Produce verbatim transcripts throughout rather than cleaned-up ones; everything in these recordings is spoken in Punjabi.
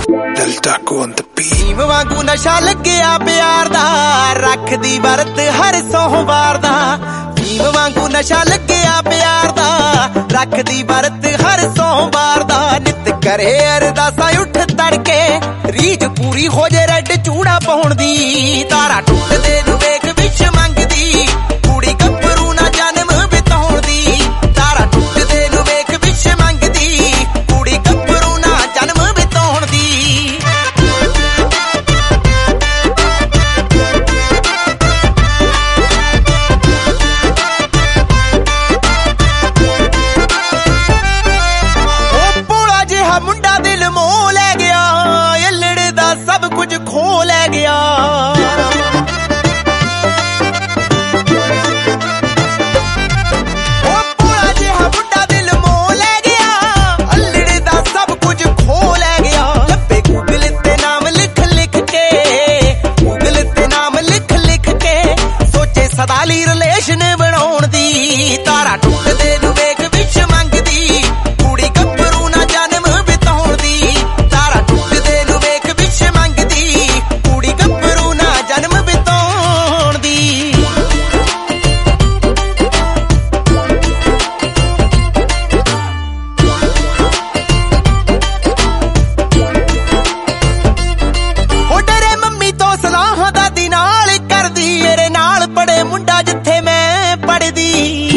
ਭੀਮ ਵਾਂਗੂ ਨਸ਼ਾ ਲੱਗਿਆ ਪਿਆਰ ਦਾ, ਰੱਖਦੀ ਵਰਤ ਹਰ ਸੋਮਵਾਰ ਦਾ। ਭੀਮ ਵਾਂਗੂ ਨਸ਼ਾ ਲੱਗਿਆ ਪਿਆਰ ਦਾ, ਰੱਖਦੀ ਵਰਤ ਹਰ ਸੋਮਵਾਰ ਦਾ। ਨਿਤ ਕਰੇ ਅਰਦਾਸਾਂ ਉੱਠ ਤੜਕੇ, ਰੀਝ ਪੂਰੀ ਹੋ ਜੇ ਰੈਡ ਚੂੜਾ ਪਾਉਣ ਦੀ। ਤਾਰਾ ਟੁੱਟਦੇ ਨੂੰ ਵੇਖ ਵਿਸ਼ ਮੰਗਦੀ, ਕੁੜੀ ਗੱਭਰੂ ਨਾ ਜਨਮ ਬਿਤਾਉਣ ਦੀ। ਤਾਰਾ ਟੁੱਟਦੇ ਨੂੰ ਵੇਖ ਵਿਸ਼ ਮੰਗਦੀ, ਕੁੜੀ ਗੱਭਰੂ ਨਾ ਜਨਮ ਬਿਤਾਉਣ ਦੀ। ਮੁੰਡਾ ਦਿਲ ਮੋਹ ਲੈ ਗਿਆ, ਯੱਲੜ ਦਾ ਸਭ ਕੁਝ ਖੋ ਲੈ ਗਿਆ। ਉਹ ਭੋਲਾ ਜਿਹਾ ਮੁੰਡਾ ਦਿਲ ਮੋਹ ਲੈ ਗਿਆ, ਯੱਲੜ ਦਾ ਸਭ ਕੁਝ ਖੋ ਲੈ ਗਿਆ। ਲੱਭੇ ਗੂਗਲ ਤੇ ਨਾਮ ਲਿਖ ਲਿਖ ਕੇ, ਗੂਗਲ ਤੇ ਨਾਮ ਲਿਖ ਲਿਖ ਕੇ, ਸੋਚੇ ਸਦਾ ਲਈ ਰਿਲੇਸ਼ਨ ਬਣਾਉਣ ਦੀ। ਤਾਰਾ ਟੁੱਟਦੇ ਨੂੰ ਵੇਖ ਵਿਸ਼ ਮੰਗਦੀ, ਕੁੜੀ ਗੱਭਰੂ ਨਾ ਜਨਮ ਮੁੰਡਾ ਜਿੱਥੇ ਮੈਂ ਪੜਦੀ।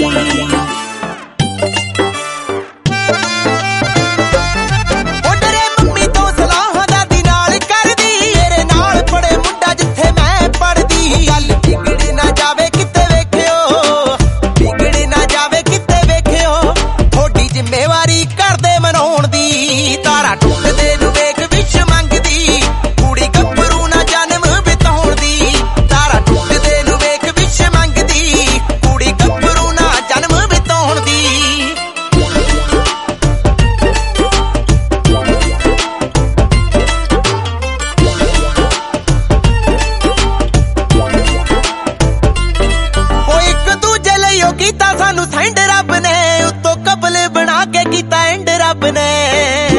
ਉਹ ਡਰੇ ਮੰਮੀ ਤੋਂ ਸਲਾਹਾਂ ਦਾਦੀ ਨਾਲ ਕਰਦੀ, ਇਹਦੇ ਨਾਲ ਪੜੇ ਮੁੰਡਾ ਜਿੱਥੇ ਮੈਂ ਪੜਦੀ। ਗੱਲ ਵਿਗੜ ਨਾ ਜਾਵੇ ਕਿਤੇ ਵੇਖਿਓ, ਵਿਗੜ ਨਾ ਜਾਵੇ ਕਿਤੇ ਵੇਖਿਓ, ਥੋੜੀ ਜ਼ਿੰਮੇਵਾਰੀ ਕਰਦੇ ਮਨਾਉਣ ਦੀ। ਤਾਰਾ ਟੁੱਟਦੇ ਨੂੰ ਵੇਖ ਵਿਸ਼ ਮੰਗਦੀ, ਕੁੜੀ ਗੱਭਰੂ ਨਾ ਜਨਮ ਬਿਤਾਉਣ ਦੀ। ਤਾਰਾ ਟੁੱਟਦੇ ਨੂੰ ਵੇਖ ਵਿਸ਼ ਮੰਗਦੀ, ਕੁੜੀ ਗੱਭਰੂ ਨਾ ਜਨਮ ਬਿਤਾਉਣ ਦੀ। ਉਹ ਇੱਕ ਦੂਜੇ ਲਈ ਉਹ ਕੀਤਾ ਸਾਨੂੰ ਸੈਂਡ ਰੱਬ ਨੇ, ਉੱਤੋਂ ਕਪਲ ਬਣਾ ਕੇ ਕੀਤਾ ਐਂਡ ਰੱਬ ਨੇ।